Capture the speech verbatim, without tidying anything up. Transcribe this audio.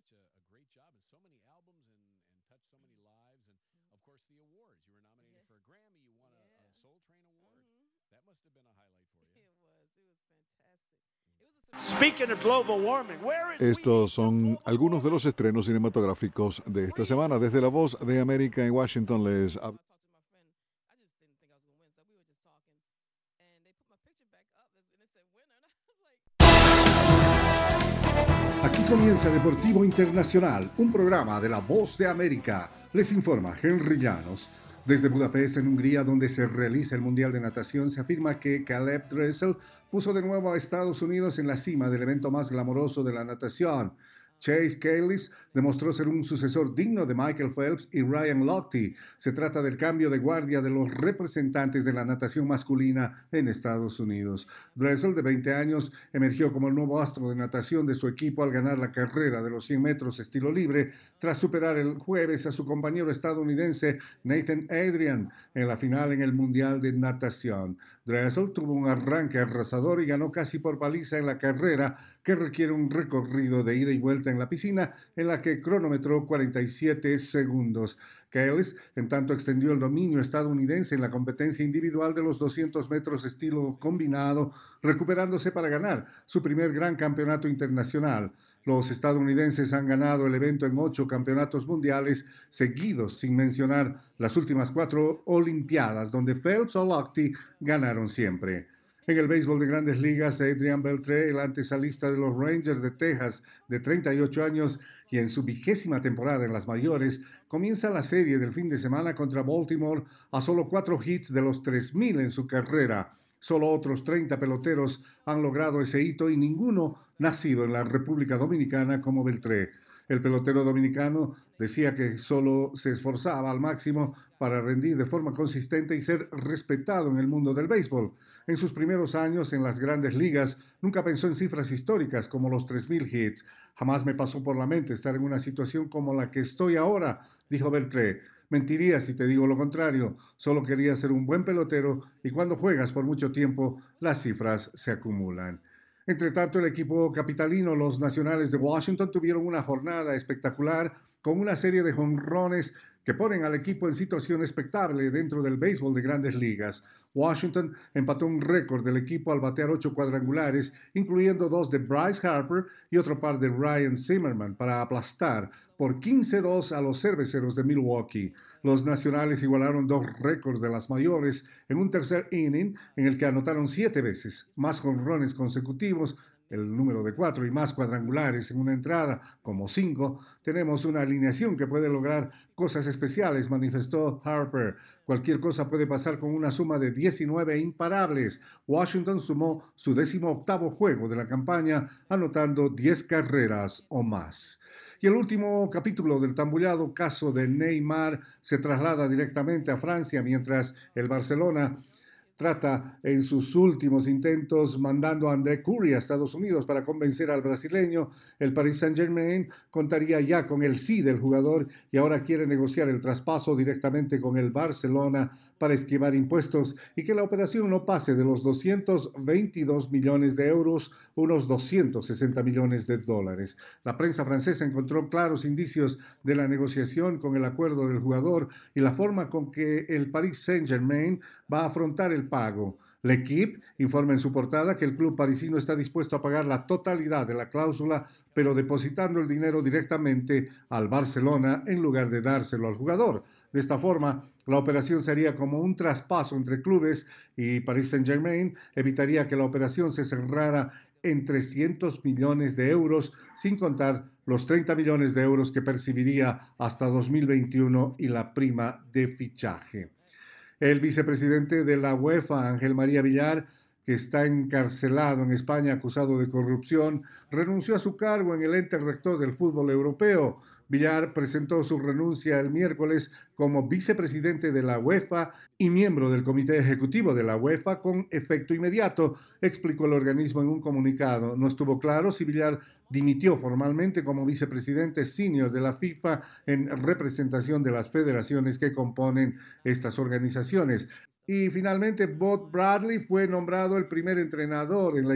Estos son algunos de los estrenos cinematográficos de esta semana. Desde La Voz de América en Washington les habla. Aquí comienza Deportivo Internacional, un programa de La Voz de América. Les informa Henry Llanos. Desde Budapest, en Hungría, donde se realiza el Mundial de Natación, se afirma que Caleb Dressel puso de nuevo a Estados Unidos en la cima del evento más glamoroso de la natación. Chase Cayles demostró ser un sucesor digno de Michael Phelps y Ryan Lochte. Se trata del cambio de guardia de los representantes de la natación masculina en Estados Unidos. Dressel, de veinte años, emergió como el nuevo astro de natación de su equipo al ganar la carrera de los cien metros estilo libre, tras superar el jueves a su compañero estadounidense Nathan Adrian en la final en el Mundial de Natación. Dressel tuvo un arranque arrasador y ganó casi por paliza en la carrera, que requiere un recorrido de ida y vuelta en la piscina, en la que cronometró cuarenta y siete segundos. Cayles, en tanto, extendió el dominio estadounidense en la competencia individual de los doscientos metros estilo combinado, recuperándose para ganar su primer gran campeonato internacional. Los estadounidenses han ganado el evento en ocho campeonatos mundiales seguidos, sin mencionar las últimas cuatro olimpiadas, donde Phelps o Lochte ganaron siempre. En el béisbol de Grandes Ligas, Adrian Beltre, el antesalista de los Rangers de Texas, de treinta y ocho años y en su vigésima temporada en las mayores, comienza la serie del fin de semana contra Baltimore a solo cuatro hits de los tres mil en su carrera. Solo otros treinta peloteros han logrado ese hito y ninguno nacido en la República Dominicana como Beltré. El pelotero dominicano decía que solo se esforzaba al máximo para rendir de forma consistente y ser respetado en el mundo del béisbol. En sus primeros años en las Grandes Ligas nunca pensó en cifras históricas como los tres mil hits. Jamás me pasó por la mente estar en una situación como la que estoy ahora, dijo Beltré. Mentiría si te digo lo contrario. Solo quería ser un buen pelotero y cuando juegas por mucho tiempo, las cifras se acumulan. Entre tanto, el equipo capitalino, los Nacionales de Washington, tuvieron una jornada espectacular con una serie de jonrones que ponen al equipo en situación expectable dentro del béisbol de Grandes Ligas. Washington empató un récord del equipo al batear ocho cuadrangulares, incluyendo dos de Bryce Harper y otro par de Ryan Zimmerman, para aplastar por quince a dos a los cerveceros de Milwaukee. Los Nacionales igualaron dos récords de las mayores en un tercer inning en el que anotaron siete veces más jonrones consecutivos, el número de cuatro, y más cuadrangulares en una entrada, como cinco. Tenemos una alineación que puede lograr cosas especiales, manifestó Harper. Cualquier cosa puede pasar con una suma de diecinueve imparables. Washington sumó su décimo octavo juego de la campaña, anotando diez carreras o más. Y el último capítulo del tambullado caso de Neymar se traslada directamente a Francia, mientras el Barcelona trata en sus últimos intentos mandando a André Curry a Estados Unidos para convencer al brasileño. El Paris Saint-Germain contaría ya con el sí del jugador y ahora quiere negociar el traspaso directamente con el Barcelona para esquivar impuestos y que la operación no pase de los doscientos veintidós millones de euros, unos doscientos sesenta millones de dólares. La prensa francesa encontró claros indicios de la negociación con el acuerdo del jugador y la forma con que el Paris Saint-Germain va a afrontar el pago. L'Équipe informa en su portada que el club parisino está dispuesto a pagar la totalidad de la cláusula, pero depositando el dinero directamente al Barcelona en lugar de dárselo al jugador. De esta forma, la operación sería como un traspaso entre clubes y Paris Saint-Germain evitaría que la operación se cerrara en trescientos millones de euros, sin contar los treinta millones de euros que percibiría hasta dos mil veintiuno y la prima de fichaje. El vicepresidente de la UEFA, Ángel María Villar, que está encarcelado en España acusado de corrupción, renunció a su cargo en el ente rector del fútbol europeo. Villar presentó su renuncia el miércoles como vicepresidente de la UEFA y miembro del comité ejecutivo de la UEFA con efecto inmediato, explicó el organismo en un comunicado. No estuvo claro si Villar dimitió formalmente como vicepresidente senior de la FIFA en representación de las federaciones que componen estas organizaciones. Y finalmente, Bob Bradley fue nombrado el primer entrenador en la